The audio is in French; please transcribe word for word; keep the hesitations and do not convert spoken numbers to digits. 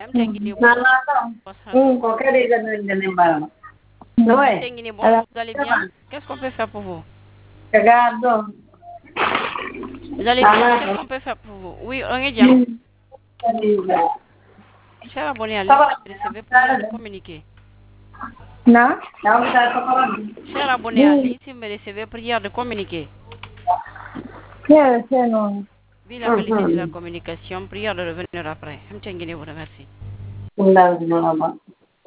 Hum, qualquer dia de lembrar. Não é? Vous allez bien? Qu'est-ce qu'on peut faire pour vous? Regarde. Vous allez bien? Qu'est-ce qu'on peut faire pour vous? Oui, on est bien. Cher abonné à l'I C V prière de communiquer. Non? Cher abonné à l'I C V prière de communiquer. C'est c'est non. Vu la qualité de la communication, prière de revenir après. Je vous remercie.